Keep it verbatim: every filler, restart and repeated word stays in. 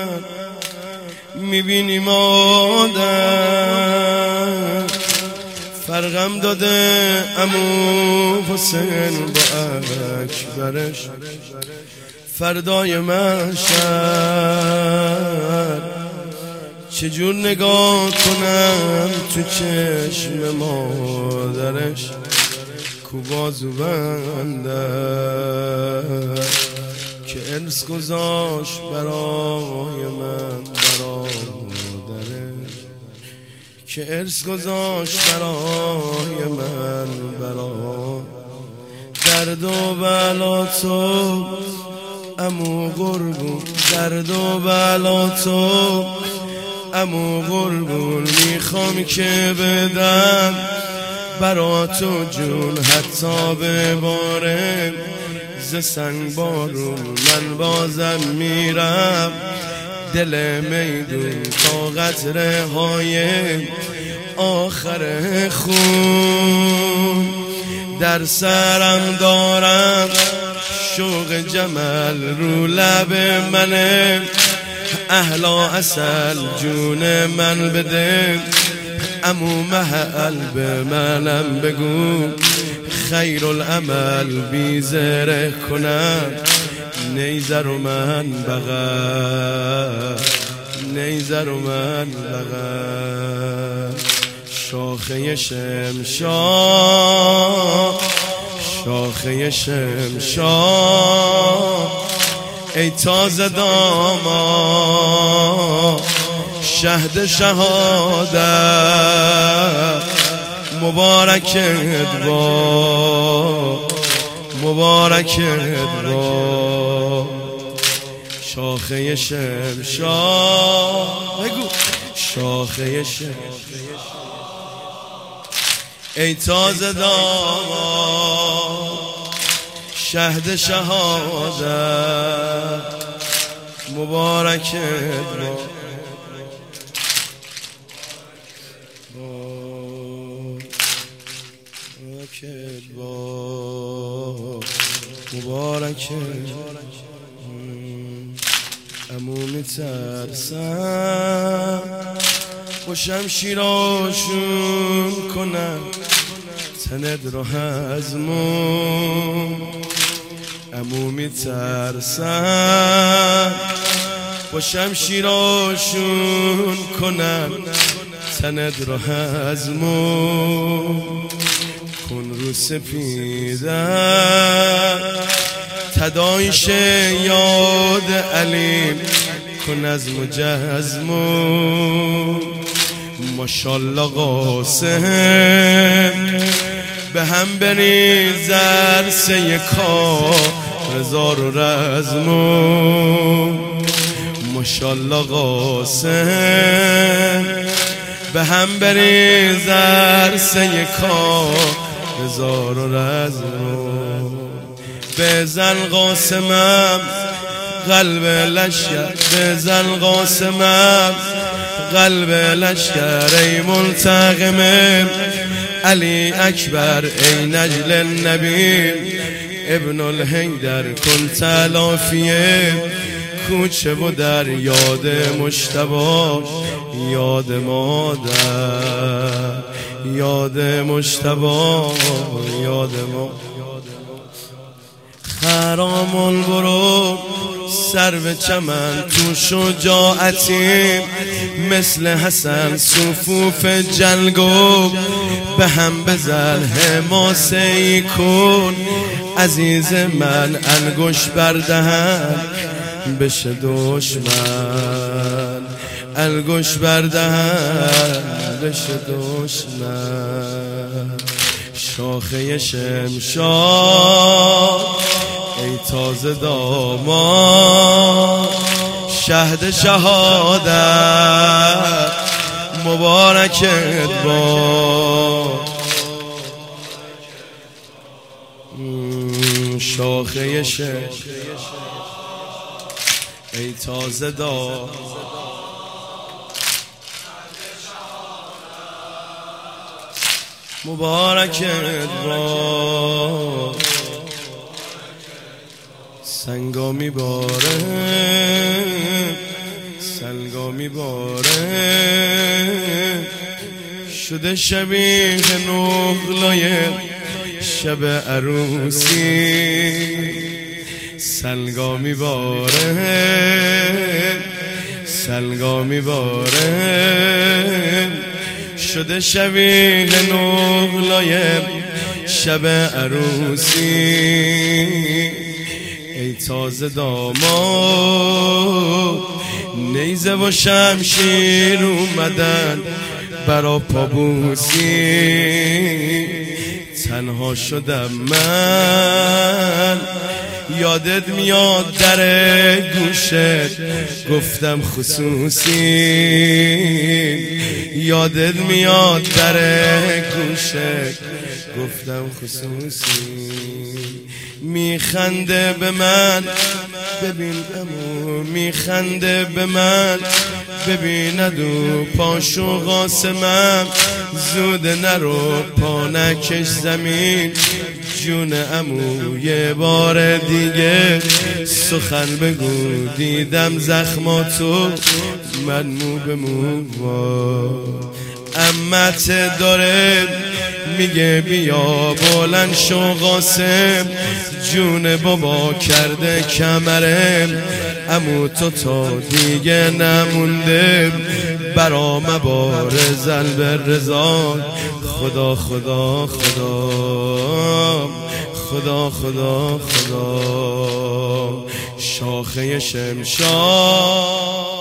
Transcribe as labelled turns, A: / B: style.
A: میبینی مادر فرقم داده عمو حسین با اکبرش فردای محشر چجور نگاه کنم تو چشم مادرش کو بازو بنده که ارث گذاشت برای من برادرش که ارث گذاشت برای من برادرش درد و بلا تو عمو قربون درد و بلا تو عمو قربون میخوام که بدم برا تو جون حتی بباره ز سنگ بارون من بازم میرم دل میدون تا قطره های آخر خون در سرم دارم شوق جمل رو لب منه اهلا اصل جون من بده عمو محل به منم بگو خیر العمل بیزره کنم نیزر و من بغل نیزر و من بغل شاخه شمشاد شاخه شمشاد ای تازه داما شهد شهادت مبارکت با مبارکت با شاخه شمشاد بگو شاخه شمشاد ای تازه داما شهد شهادت مبارکت با مبارکت با مبارکت عمو میترسم با شمشیراشون کنم تنت رو هضمون عمو میترسم با شمشیراشون کنم تنت رو هضمون کن رو سپیدم تدایش یاد علیم کن از مجزمون ماشالله قاسم به هم بریز عرصه کار هزار و رزمون ماشالله قاسم به هم بریز عرصه کار هزار و رزمون بزن قاسمم قلب لشکر بزن قاسمم قلب لشکر ای ملتقم علی اکبر ای نجل النبی ابن الحیدر کن تلافیه کوچه و در یاد مجتبی یاد مادر یاد مجتبی یاد مادر خرام البرو سر به چمن تو شجاعتی مثل حسن صفوف جلگو به هم بزن حماسه ای کن عزیز من انگوش بردهن بشه دشمن انگوش بردهن بشه دشمن شاخه شمشاد ای تازه داما شهد شهادت مبارکت با شاخه شمشاد ای تازه داما مبارکت با سنگا میباره شده شبیه نقلای شب عروسی سلگا میباره سلگا میباره شده شبیه نقلای شب عروسی ای تازه داماد نیزه و شمشیر اومدن برا پابوسی تنها شدم من یادت میاد در گوشت گفتم خصوصی یادت میاد در گوشت گفتم خصوصی میخنده به من ببین امو میخنده به من ببیند و پاشو قاسمم زود نرو پا نکش زمین جون امو یه بار دیگه سخن بگو دیدم زخماتو من مو به مو امت داره میگه بیا بلند شو قاسم جون بابا کرده کمرم امو تو تا دیگه نمونده برا مبارز الب رضا خدا خدا خدا خدا خدا خدا شاخه شمشاد